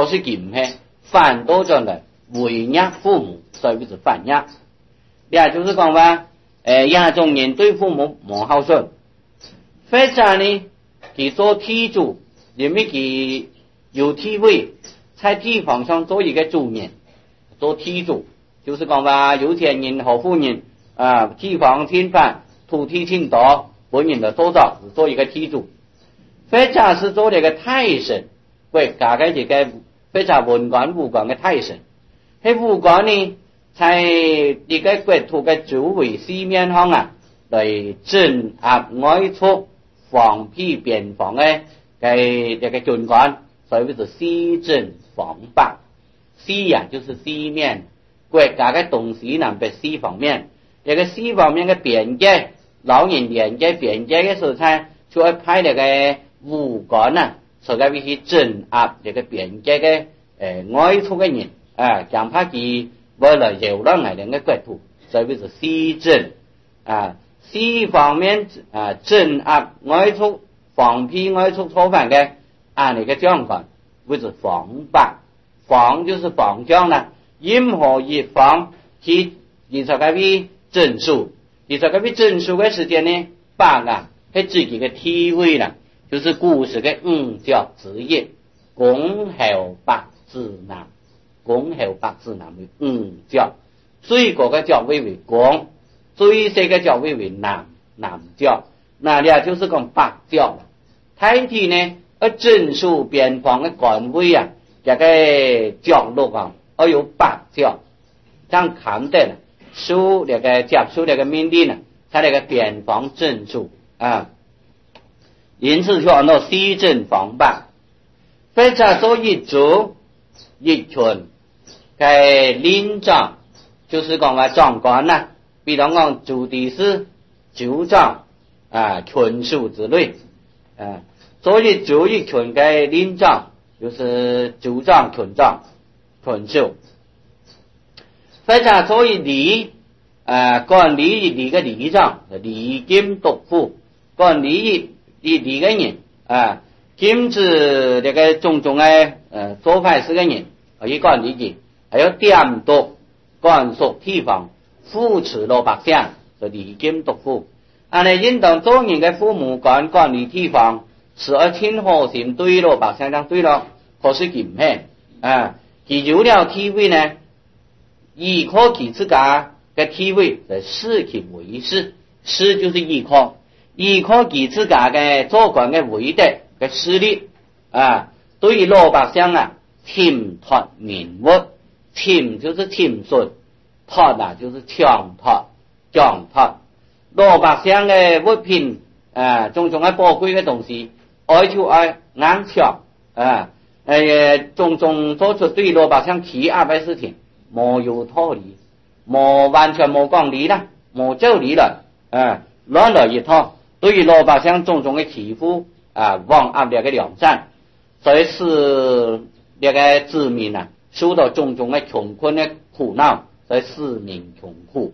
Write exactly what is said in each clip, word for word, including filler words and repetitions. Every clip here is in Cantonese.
可是佢唔係反倒咗嚟違逆父母，所以是反逆。也就是講話，誒亞種人對父母冇孝順，或者呢，佢做天主，因為佢有地位，在地方上做一個主人，做天主，就是講話有錢人、好富人啊，地方天翻，土地傾倒，本人的做咗做一個天主，或者是做一個太神，國家嘅一個非常文官武官嘅太神，喺武官呢？在一個國土嘅周圍四面上啊，嚟鎮壓外出防避邊防嘅嘅一個軍官，所以是四鎮防北。四呀、啊、就是四面，國家嘅東西南北四方面，一個四方面嘅邊界，老人連嘅邊界嘅時候，就會派那個武官啊，所以必須鎮壓一個邊界嘅誒外出嘅人啊，強怕佢。為了擾亂我哋嘅國土，所以是四鎮啊，四方面啊鎮壓外出、防避外出逃犯嘅按呢個將官，為是防北。防就是防將啦，任何一方去其實嗰啲證書，其實嗰啲證書嘅時間呢，北啊係自己嘅地位啦，就是古時嘅五教之一，公侯伯子男。公侯伯子男為五教，最高嘅教位為公，最細嘅教位為男男教，那咧就是講伯教。太體呢，而鎮守邊防嘅官位啊，一個角落啊，而有伯教，這樣看得收那個接受那個命令啊，他那個邊防鎮守啊，因此講到四鎮防伯，非常做一族一群。嘅領長就是講話長官啦，比如講主地司、酋長啊、群屬之類啊，所以就一群嘅領長就是酋長、群長、群屬，或者所以里啊管理一里嘅里長、里監督府管理一一里嘅人啊，禁止這個種種嘅呃做壞事嘅人可以管理嘅。還有監督、管束地方、扶持老百姓，就里監督府。按呢應當做人嘅父母管管理地方，是而親和心對老百姓講對咯，可是佢唔係啊，佢有了地位呢，依靠佢自家嘅地位嚟使其為事，事就是依靠，依靠佢自家嘅做官嘅偉德嘅勢力啊，對於老百姓啊，聽託民物。聽就是聽順，託啊就是強託、強託。老百姓嘅物品啊，種種嘅寶貴嘅東西，愛就愛硬搶啊，誒，種種做出對老百姓欺壓嘅事情，冇有道理，冇完全冇講理啦，冇道理啦，啊，亂來一套，對於老百姓種種嘅欺負啊，枉壓呢個良善，所以是呢個子民啊。受到種種嘅窮困嘅苦惱，所以市民窮苦。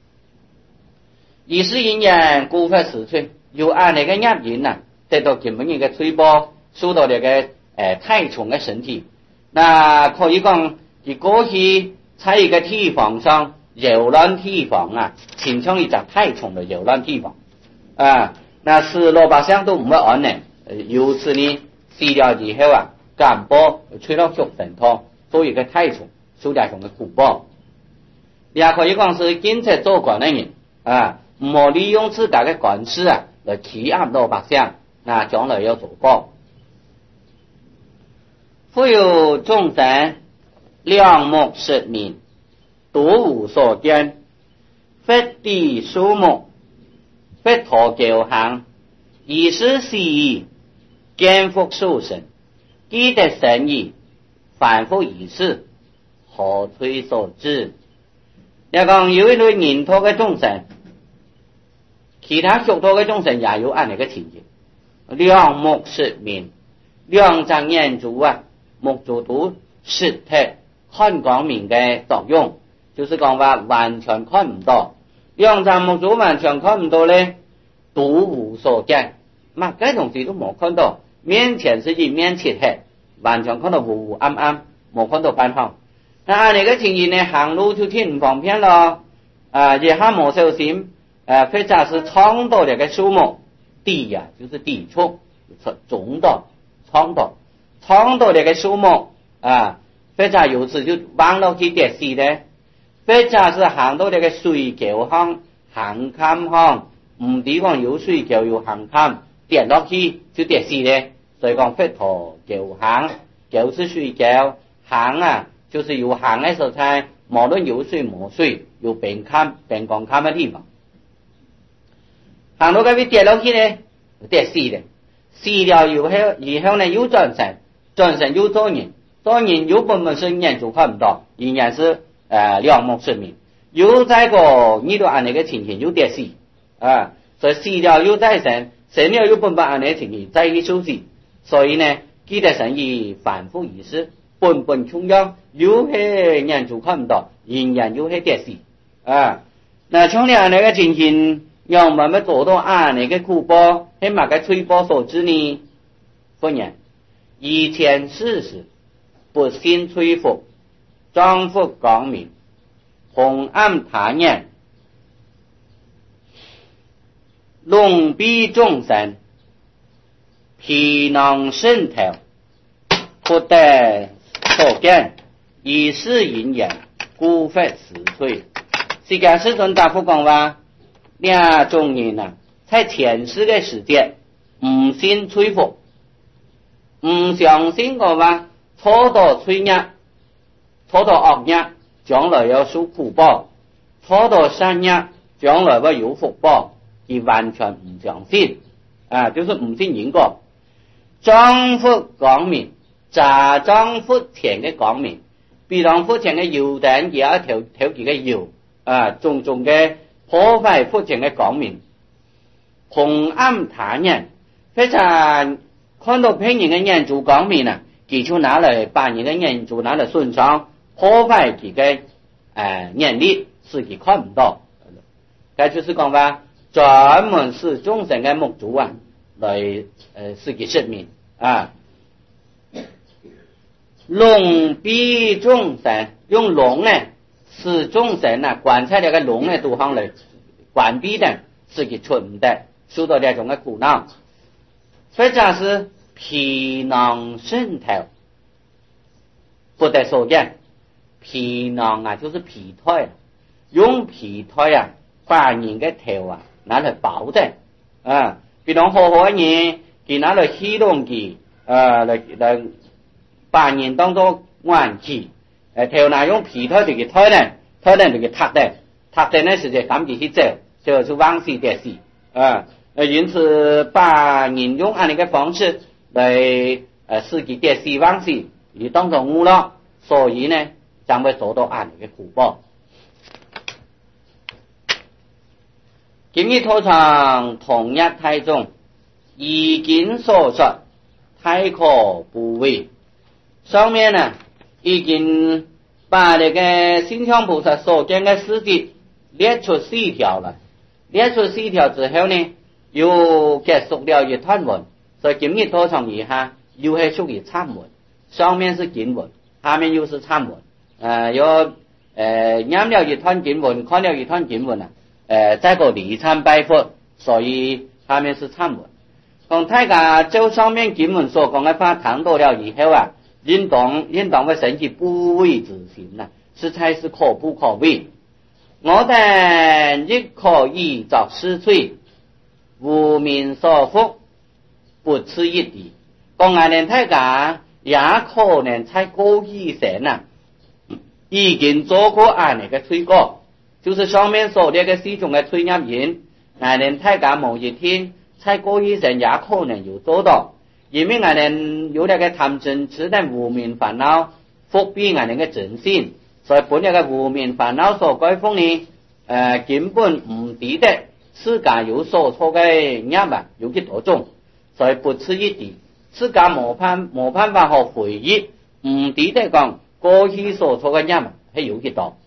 二十一年古法時出，又按那個入人啊，得到根本人嘅吹波，受到那個誒、呃、太重嘅身體。那可以講，佢過去在一個地方上擾亂地方啊，形成一隻太重嘅擾亂地方啊，那是老百姓都唔會安寧。由此呢，死了之後啊，干部吹到足墳湯。做一個太重，受這種的苦報，也可以講是警察做官的人啊，唔好利用自家的官勢啊，來欺壓老百姓，那將來要做報。富有眾生，兩目失明，獨無所見，佛地樹木，佛陀教行，以是思義，見復受神，記得神義。反覆一次，何推所致？又講有一類認托嘅眾生，其他屬托嘅眾生也有按呢個情形。兩目失明，兩張眼珠啊，目珠都失去看光明嘅作用，就是講話完全看唔到。兩張目珠完全看唔到咧，獨無所見，乜嘅東西都冇看到，面前是一面漆黑。 完全看到糊糊暗暗，冇看到斑行。那按呢个情形呢，行路就挺唔方便咯。啊，也还冇小心，呃，或者是撞到那个树木，抵呀、啊，就是抵触，撞到，撞到，撞到那个树木啊，或者有时就往落去跌死的，或者是行到那个水沟巷、行坎巷，唔地方有水沟有行坎，跌落去就跌死的，所以讲佛陀沟行，沟是水沟，行啊就是有行的所在。無論有水冇水，有平坎、平降坎嘅地方，行到嗰邊跌落去呢，跌死嘅，死了以後以後呢又轉生，轉生又做人，做人又本本是人就看唔到，仍然是誒兩目失明，又再個遇到安尼嘅情形又跌死，啊，所以死了又再生，生了又本本安尼嘅情形再去休息，所以呢，記得生意反覆一世。本本重要，有些人就看唔到，仍然有些跌死啊。那像呢那个情形，让我们做到啊那个苦报，起码个吹波所致呢？不然，以前事实不信吹佛，丈夫光明，红暗他人，龙逼众生，皮囊渗透，不得。所见以是因缘，故佛实退。释迦世尊答复讲话，两种人啊，在前世嘅时节，唔信吹佛，唔相信嘅话，错到吹业，错到惡業，將來有受苦報；錯到善業，將來會有福報。佢完全唔相信，啊，就是唔信因果。丈夫光明。查障福田嘅光明，比當福田嘅油彈也一條條幾嘅油啊，種種嘅破壞福田嘅光明，紅暗他人，非常看到別人嘅人做光明啊，佢就拿嚟把人嘅人做拿嚟損傷，破壞佢嘅誒能力，使佢看唔到。咁就是講話，專門是眾生嘅目珠啊，來誒使佢失明啊。龍逼眾生，用龍呢使眾生啊，觀察那個龍呢都行嚟關閉的，使佢出唔得，受到這種嘅苦惱。或者是皮囊滲透，不得所見。皮囊啊，就是皮胎，用皮胎啊，把人嘅頭啊拿嚟包的啊，比如好好嘅人，佢拿嚟戲弄佢，啊嚟嚟。把人當作玩具，誒頭拿用皮胎嚟嘅胎呢，胎呢嚟嘅塌的，塌的呢是在感覺去走，就是往死的死啊，呃因此把人用安尼嘅方式嚟誒使佢跌死往死，而當作娛樂，所以呢將會受到安尼嘅苦報。今日道場同一太重，已經所說，太可怖畏。上面呢已經把那個心相菩薩所見的事跡列出四條了，列出四條之後呢，又結束了一段文，所以今日道場以下又係屬於參文，上面是經文，下面又是參文，呃又呃念了一段經文，看了一段經文啊，呃再個離參拜佛，所以下面是參文。咁大家就上面經文所講的話談到了以後啊，應當應當會生起不畏之心啊，實在是可不可畏。我哋亦可以作施罪，無名所福，不持一地。講下呢大家也可能在過去前啊，已經做過安尼嘅罪過，就是上面所列嘅四種嘅罪業因，我哋大家某一天在過去前也可能有做到。因為我哋有那個貪嗔癡的無明煩惱覆蔽我哋嘅真心，所以本那個無明煩惱所改封呢，誒根本唔抵得自家有所錯嘅業啊，有幾多種，所以不持一地，自家冇辦冇辦法去回憶，唔抵得講過去所錯嘅業啊係有幾多。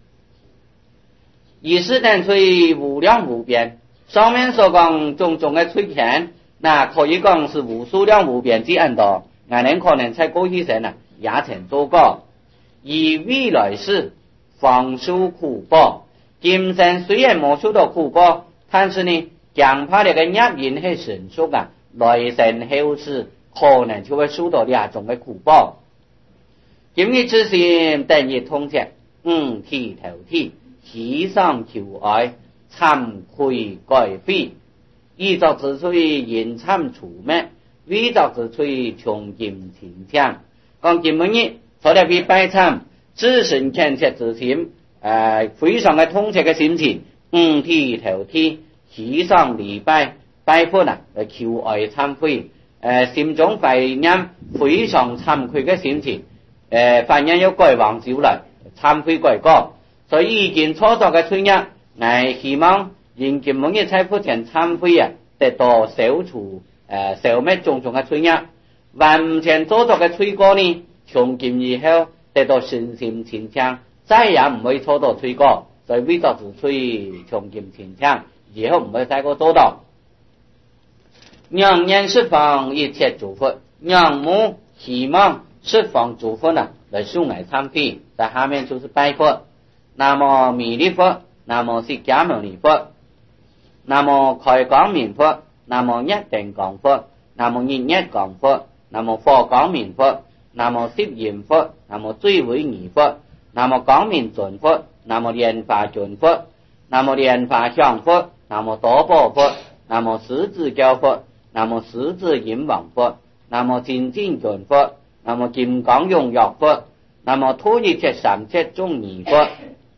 以是等罪無量無邊，上面所講種種嘅罪愆，那可以講是無數量無邊之恩多， 俺人可能在过去生呢也曾做过，而未来世方受苦报。今生虽然没受到苦报，但是呢，强怕那个业因是成熟啊，来生后世可能就会受到两种的苦报。今日之心第二通则，五體投體，喜上求愛，慚愧改悔，意作之趣言慚除滅，為作之趣窮盡前強。講今日除了為拜懺自身虔切之心，誒非常嘅通徹嘅心情，五體投體，喜上禮拜拜佛啊，求愛懺悔，誒心中懷念非常慚愧嘅心情。誒，凡人要改往少來，懺悔改過，所以已經初作嘅罪業，我希望人今每日在佛前懺悔啊，得到消除誒消滅種種嘅罪業。完全做作嘅罪過呢，從今以後得到身心清淨，再也唔會錯到罪過，所以為咗自罪從今清淨，以後唔會再過做到。讓人釋放一切諸佛，讓母希望釋放諸佛呢，來送來懺悔，在下面就是拜佛。南無彌勒佛，南無釋迦牟尼佛，南無開光明佛，南無一定光佛，南無日月光佛，南無火光明佛，南無攝焰佛，南無最為義佛，南無光明尊佛，南無蓮華尊佛，南無蓮華香佛，南無多寶佛，南無十字教佛，南無十字印王佛，南無精進尊佛，南無金剛永藥佛，南無土一切三切眾義佛，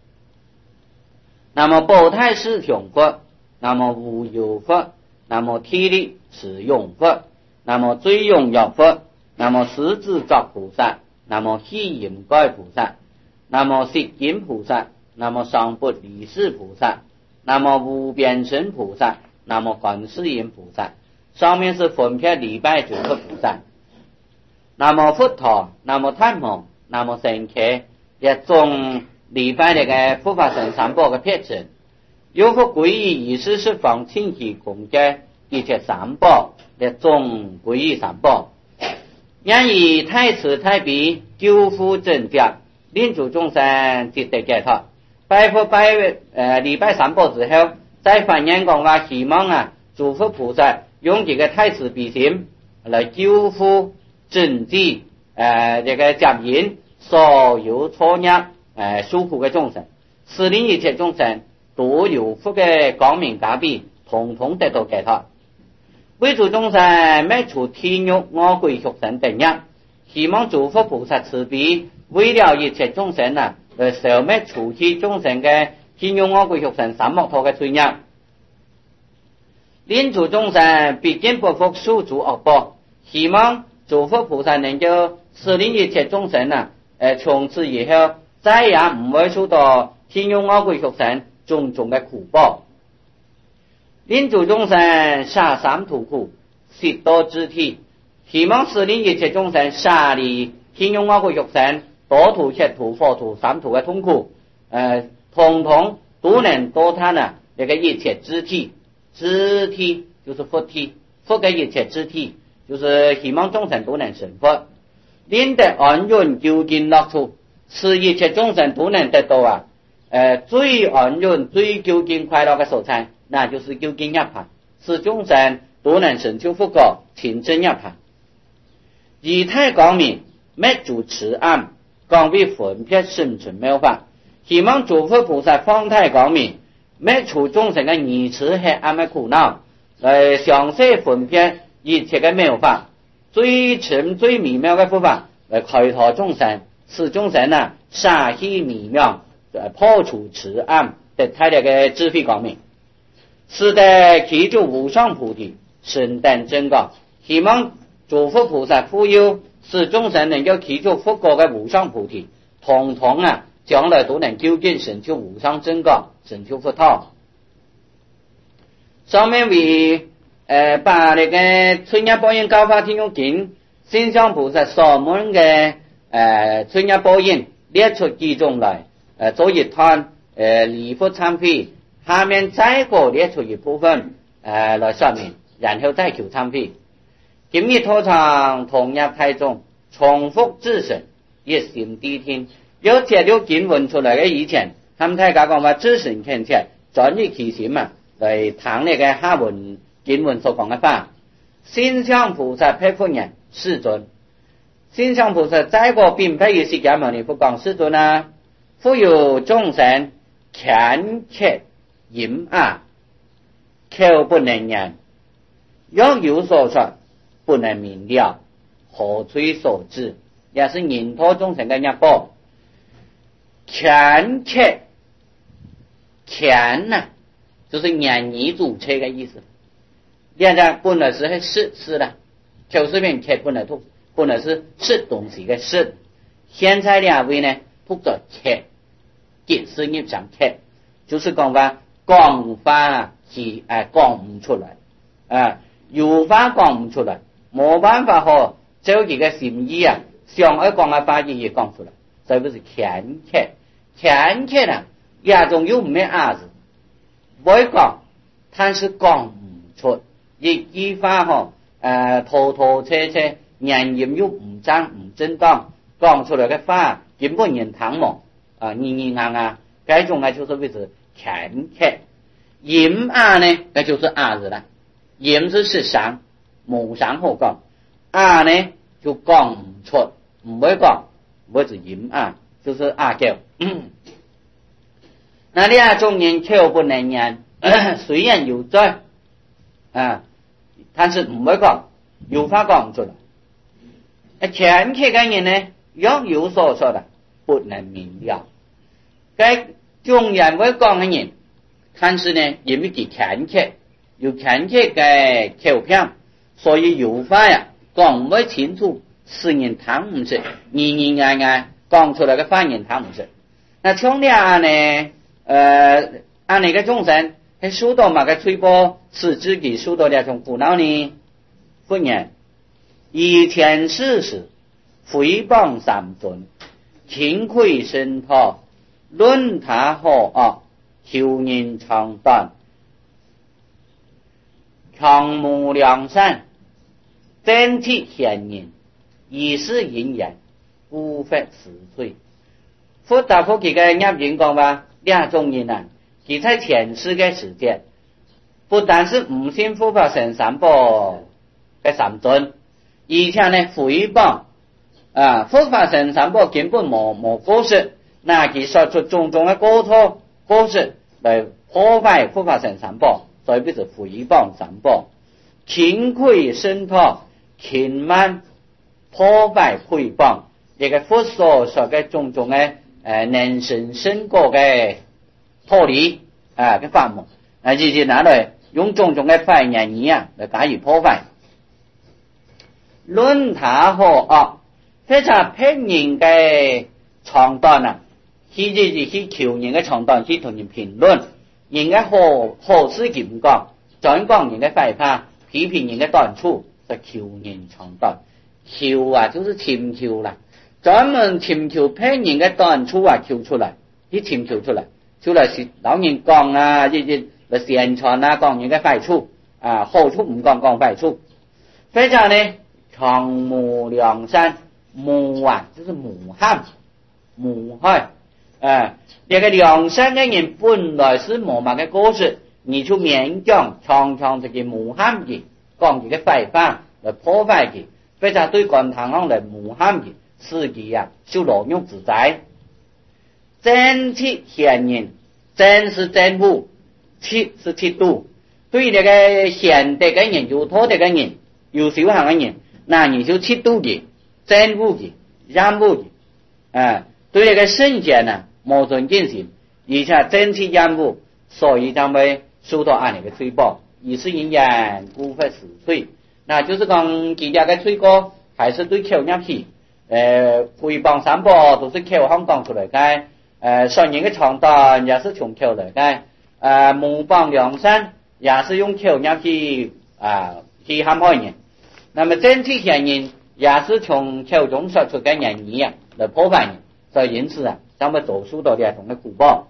南無寶太師雄佛，南無無有佛，南無體力持用佛，南無最永藥佛，南無十字作菩薩，南無喜應該菩薩，南無釋金菩薩，南無上不離世菩薩，南無無邊身菩薩，南無觀世音菩薩。上面是分別禮拜諸佛菩薩。南無佛陀，南無太蒙，南無聖伽，一種禮拜那個佛法僧三寶的撇子。有佛皈依以是釋放清氣共嘅一切三寶，一種皈依三寶。因以太慈太悲救苦增加，令諸眾生值得解脫。拜佛拜誒禮拜三寶之後，再反映講話希望啊，諸佛菩薩用這個太慈悲心來救苦增濟誒這個減輕所有錯業誒受苦嘅眾生，使令一切眾生都有福嘅光明加被，統統得到解脫。為諸眾生滅除天獄餓鬼畜生等業，希望諸佛菩薩慈悲，為了一切眾生啊，來消滅除去眾生嘅天獄餓鬼畜生三惡道嘅罪業，令諸眾生必經不復受諸惡報。希望諸佛菩薩能夠使令一切眾生啊，誒從此以後再也唔會受到天獄餓鬼畜生種種嘅苦報。令諸眾生下三途苦，悉多之體，希望使令一切眾生下離天獄餓鬼畜生多途、七途、火途三途嘅痛苦，誒統統都能多貪啊！這個一切之體，之體就是佛體，佛嘅一切之體，就是希望眾生都能成佛，令得安穩究竟樂處，使一切眾生都能得到啊！誒最安穩、最究竟快樂嘅所在。那就是究竟涅槃，使眾生都能成就佛果，親證涅槃。以太光明，滅諸痴暗，廣為分別生存妙法。希望諸佛菩薩方太光明，滅除眾生嘅愚痴黑暗嘅苦惱，來詳細分別一切嘅妙法，最深最微妙嘅佛法，來開拓眾生，使眾生啊殺氣微妙，破除痴暗，得太大嘅智慧光明。使得其就無上菩提，身等正覺。希望諸佛菩薩富有，使眾生能夠祈求佛果嘅無上菩提，統統啊，將來都能究竟成就無上正覺，成就佛道。上面為呃把那個春夜報應教法天用經，心上菩薩所門嘅呃春夜報應列出幾種來，呃做一段呃禮佛懺悔。下面再過列出一部分，誒、呃、來說明，然後再求懺悔。 今日拖長同入太中，重複自省，一心谛聽。有這條經文出來嘅以前，他們大家講話自省傾切，轉移其心啊，嚟談呢個下文經文所講嘅話。心相菩薩披福人世尊，心相菩薩在過並非與釋迦牟尼佛講世尊啊，復有眾生纖切淫惡，口不能言，若有所說不能明了，何隨所知？也是人托眾生嘅一個纖切，纖呢、啊，就是言語組車嘅意思。現在本來是係是是的，口是邊切本來讀，本來是是東西嘅是。現在兩位呢，讀咗切，結是業上切，就是講話講法是誒講唔出來，啊有法講唔出來，冇辦法嗬，照佢嘅心意啊，想要講嘅法也講出來，所以不是纖切，纖切啊，也仲有咩牙子，會講，但是講唔出。一句話嗬，誒拖拖車車，言言又唔正唔正當，講出來嘅話根本人聽冇，啊咿咿呀呀，這種呢就是為之纖切。淫惡呢，那就是惡字啦。淫是實相，無相好講，惡呢就講唔出，唔會講，為之淫惡，就是惡叫。那兩種人口不能言，雖然有罪啊。但是唔會講，有法講唔出來。纖切嘅人呢，若有所說的，不能明了。該眾人會講嘅人，但是呢，因為佢纖切，有纖切嘅口片，所以有法呀，講唔會清楚，使人聽唔識，咿咿呀呀講出來嘅話人聽唔識。那從兩呢，呃，按呢個眾生。喺受到嘛個吹波，使自己受到兩種苦惱呢？不然，以前世時，誹謗三尊，輕潰身托，論他何惡，求人長短，強無良善，真體顯人，以是因緣，故發死罪。佛大佛幾個入人講話，兩種人啊。佢在前世嘅時間，不但是唔信佛法僧三寶嘅三尊，而且呢誹謗啊佛法僧三寶根本冇冇過失，那佢說出種種嘅過錯過失嚟破壞佛法僧三寶，所以不是誹謗三寶，輕潰身托，輕慢破壞誹謗，呢個佛所說嘅種種嘅誒能生生果嘅脫離啊嘅法門，啊直接拿來用種種嘅壞言語啊嚟加以破壞。論他何惡，非常批人嘅長短啊，去直接去求人嘅長短，去同人評論，人嘅何何事佢唔講，專講人嘅壞話，批評人嘅短處，就求人長短。求啊，就是尋求啦，專門尋求批人嘅短處啊，求出來，去尋求出來。出來是老人講啊，日日嚟宣傳啊，講人嘅壞處啊，好處唔講，講壞處。非常呢，強無良善，無啊，就是無憾，無害啊。這個良善嘅人本來是冇乜嘅過失，你就勉強常常這個無憾嘅，講佢嘅壞話嚟破壞佢，非常對觀堂上嚟無憾嘅，使佢啊受牢獄之災。真切顯人，真是真護，切是切度。對這個顯德嘅人，有托德嘅人，有修行嘅人，那你就切度嘅，真護嘅，讓護嘅，啊，對這個聖賢呢，冇尊敬心，而且真切讓護，所以他們受到安尼嘅吹報，以是因緣故發死罪。那就是講其他嘅吹歌，還是對口入去，呃，誹謗三寶都是口行講出來嘅。呃，說人嘅長短也是從口來嘅，呃，模仿良善也是用口入去啊去陷害人。那麼真體顯人也是從口中說出嘅言語啊來破壞人，所以因此啊，咱們遭受到兩種嘅苦報。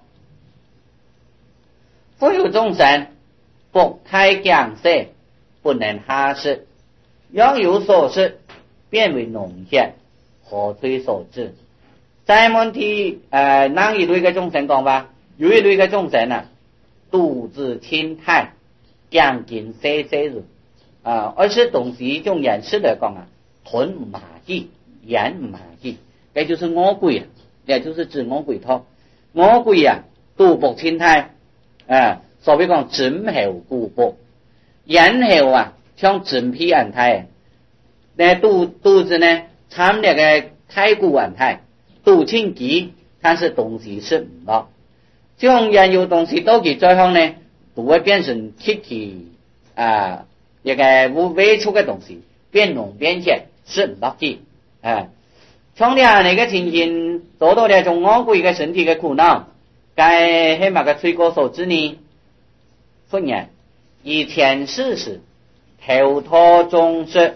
復有眾生不太講說，不能下識， 若有所失，变为脓血，何推所致？在問題誒，哪一類嘅眾生講話？有一類嘅眾生啊，肚子清太，將近四四日啊，而是東西用人食嚟講啊，吞唔下去，咽唔下去，這就是餓鬼啊，也就是指餓鬼湯。餓鬼啊，肚腹清太啊，所謂講枕後固腹，咽後啊，像枕皮安太，那肚肚子呢，參那個太骨安太。肚清急，但是東西吃唔到，將人有東西到佢最後呢，都會變成氣體啊，一個無微出嘅東西，變濃變血，吃唔到氣啊。從呢樣嘅情形，做到呢種餓鬼嘅身體嘅苦惱，該係乜個罪過所致呢？訓言以前世時，頭陀中說，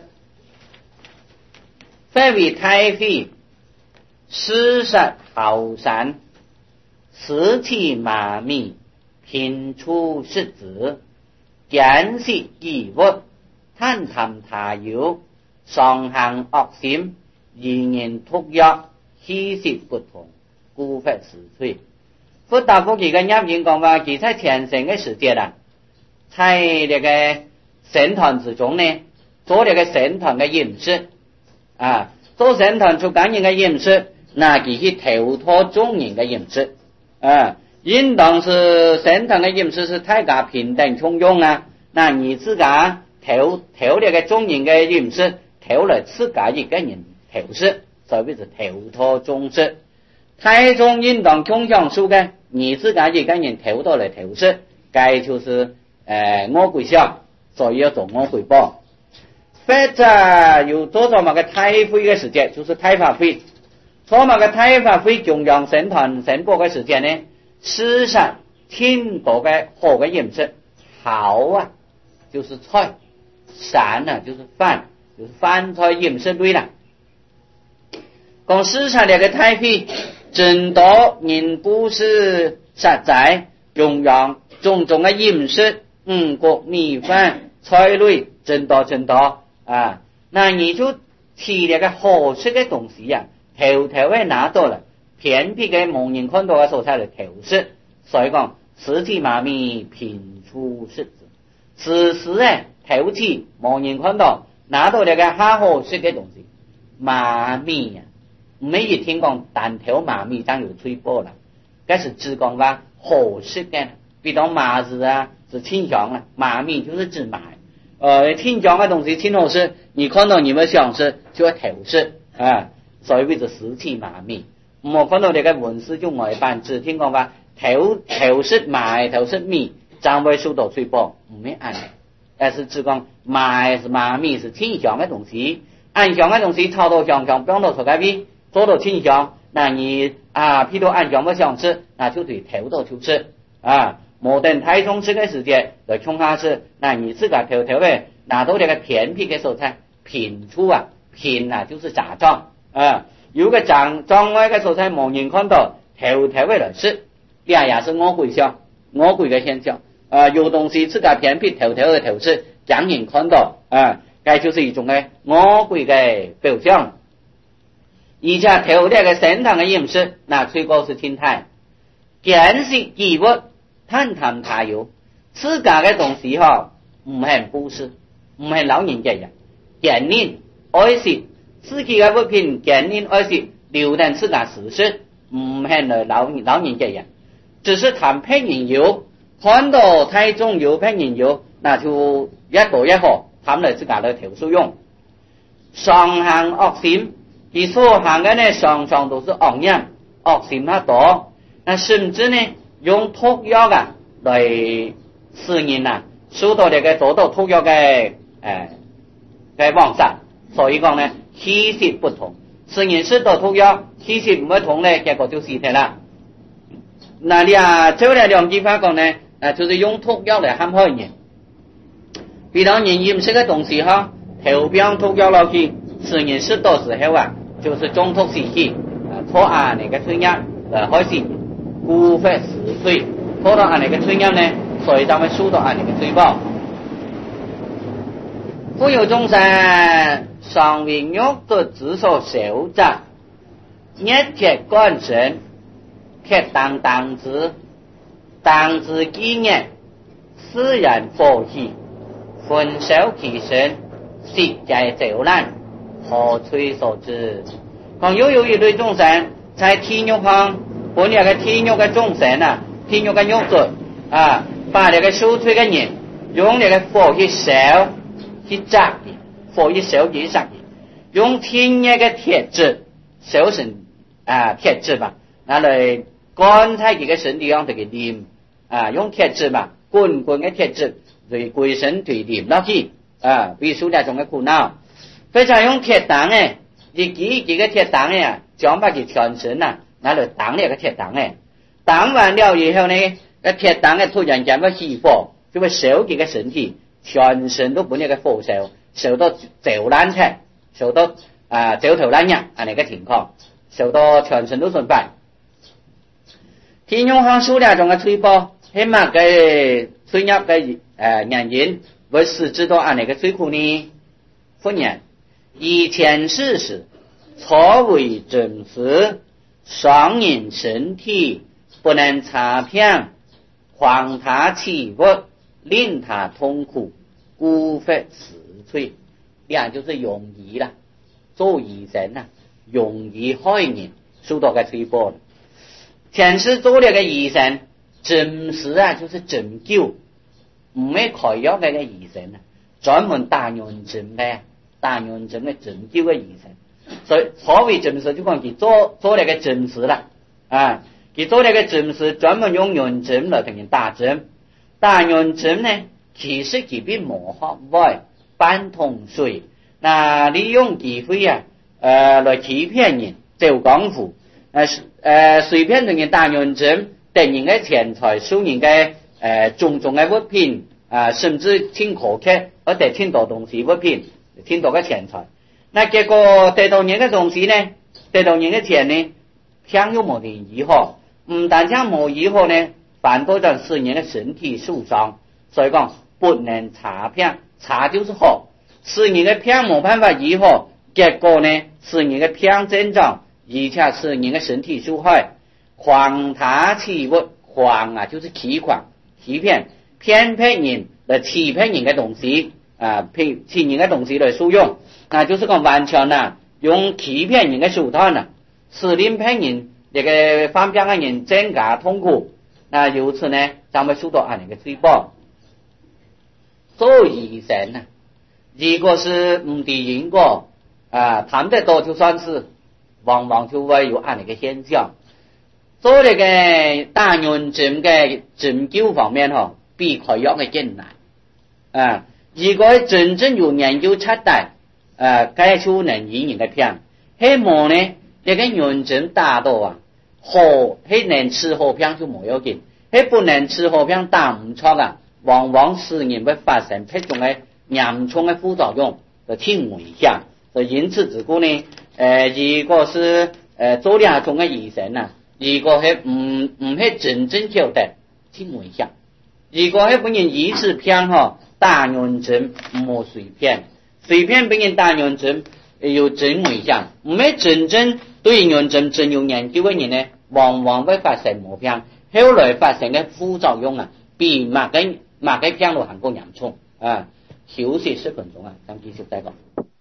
非為太妃。失殺後山，死氣麻痹，頻出失子，見識異物，貪貪他有，上行惡心，言言突約，氣息不同，故發死罪。佛大夫佢嘅入言講話，佢在前生嘅時節啊，在呢個神壇之中呢，做呢個神壇嘅飲食啊，做神壇出感應嘅飲食。那佢是頭陀眾人嘅飲食啊，應當是神堂嘅飲食是大家平等充用啊。那你自家頭頭呢個眾人嘅飲食，頭嚟自家一個人頭食，所謂是頭陀眾食。太宗應當共享數嘅，你自家一個人頭到嚟頭食，該就是誒餓鬼相，所以要做餓鬼報。或者有多少麼個太妃嘅時節，就是太法妃。所麼個太法妃供養神壇神國嘅時間呢，事實上天國嘅好嘅飲食，好啊，就是菜，散啊，就是飯，就是飯菜飲食類啦。講事實上呢個太妃，真多人不是實在供養種種嘅飲食，五穀米飯菜類，真多真多啊。那你就吃呢個好食嘅東西呀、啊。頭頭嘅拿到了，偏僻嘅冇人看到嘅所在嚟頭食，所以講死氣麻痹，頻出失子。此時誒頭氣冇人看到，拿到呢個哈好食嘅東西，麻痹啊，唔係一聽講單頭麻痹當有吹波啦，嗰是指講話好食嘅，比如麻子啊，是清香啦，麻痹就是指麻，呃清香嘅東西清好食，你看到你們想食就要頭食啊。所以就死氣麻痹，唔好看到你嘅文書中外辦只聽講話頭頭食麻頭食米，將會受到吹波，唔係按，而是只講麻是麻米是清香嘅東西，按香嘅東西炒到香香，不用到出街邊，做到清香，那你啊，譬如按香不想吃，那就對頭到就吃啊，冇等太宗吃嘅時間就衝下吃，那你自個頭頭嘅拿到呢個偏僻嘅所在，品出啊，品啊就是雜狀。啊，有個障障礙嘅所在冇人看到，頭頭嘅來食，呢也是餓鬼相，餓鬼嘅現象。啊，有東西自家偏僻頭頭嘅頭食，讓人看到，啊，這就是一種嘅餓鬼嘅表象。而且頭頭嘅神堂嘅飲食，那最高是清態，見識異物，貪貪他有，自家嘅東西嗬，唔係布施，唔係老人家人，見人愛惜。自己嘅物品見人愛惜，留等自家實施，唔係嚟老老人家人，只是談騙人有，看到太宗有騙人有，那就一個一個，他們嚟自家嚟投訴用。上行惡心，而所行嘅呢，常常都是惡人，惡心很多。那甚至呢，用毒藥啊嚟使人啊，受到呢個做到毒藥嘅誒嘅妄殺，所以講呢。氣息不同，使人食到毒藥，氣息唔同呢，結果就死掉啦。那你啊，這兩句話講呢，啊，就是用毒藥嚟陷害人。比如人飲食嘅東西哈，投標毒藥落去，使人食到時候啊，就是中毒死去，啊，錯按那個罪業嚟害死人，故發死罪。錯到按那個罪業呢，所以他們受到按那個罪報。 富有眾生尚為肉的之所受者，一鐵乾身，鐵當當之，當之紀念，自然火氣，焚燒其身，實在走難，何吹所知？講又有一類眾生在天肉旁，本來個天肉嘅眾生啊，天肉嘅肉質啊，把那個受摧嘅人用那個火去燒。去炸的，火一燒去殺的，用天熱嘅鐵質燒成啊鐵質嘛，拿來乾在佢嘅身體上頭嘅黏啊，用鐵質嘛，滾滾嘅鐵質對鬼身體黏落去啊，比數兩種嘅苦惱。非常用鐵當誒，一幾幾個鐵當誒，將把佢全身啊，拿來當呢個鐵當誒，當完了以後呢，個鐵當誒突然間會起火，就會燒佢嘅身體。全身都本一個火燒，燒到走爛出，燒到啊走頭爛額，啊那個情況，燒到全身都損敗。天用行數兩種嘅吹波，起碼嘅吹入嘅誒原因，會使知道啊那個吹苦呢？歡迎，以前世時，錯為真實，雙人身體不能擦片，況他起物。令他痛苦，孤非死罪，这样就是容易啦。做医生啊，容易害人，受到个吹波了。前世做了个医生，诊时啊就是针灸，唔系开药那个医生啊，专门打人针的，打人针的针灸的医生。所以所谓诊时就讲佢做做了个诊时啦，啊，佢做了个诊时，专门用人针来同人打针。打人針呢，其實佢比磨合外半桶水，那利用機會啊，呃來欺騙人，做功夫，呃呃隨便同人打人針，得人嘅錢財，收人嘅呃種種嘅物品啊、呃，甚至聽可客，或者聽到東西物品，聽到嘅錢財。那結果得到人嘅東西呢，得到人嘅錢呢，偏又冇人以後，唔但止冇以後呢。反倒讓使人的身體受傷，所以講不能擦片，擦就是好，使人的片冇辦法醫好，結果呢使人的片增長，而且使人的身體受害。誑他起物，誑啊就是欺誑、欺騙，騙騙人來欺騙人的東西啊，騙欺人的東西來使用，那就是講完全啊用欺騙人的手段啊，使令騙人這個方便的人增加痛苦。那由此呢，咱們受到啊那個吹波。做醫生啊，如果是唔敵因果啊，談得多就算是，往往就會有啊那個現象。做那個打人針嘅針灸方面嗬，比開藥嘅更難啊。如果真正有研究出嚟，啊，解除能醫人嘅病，希望呢，那個人針打到啊。好，迄能吃好片就冇要緊，迄不能吃好片打唔錯啊，往往使人會發生迄種嘅嚴重嘅副作用，就挺危險。所以因此之故呢，呃，如果是呃做兩種嘅醫生啊，如果係唔唔係真正曉得，挺危險。如果係本人醫治片嗬，打人針冇隨便，隨便本人打人針又真危險，唔係真正。對人針真有研究嘅人呢，往往會發生毛病，後來發生嘅副作用啊，比某個某個病都還更嚴重啊。休息十分鐘啊，咱繼續再講。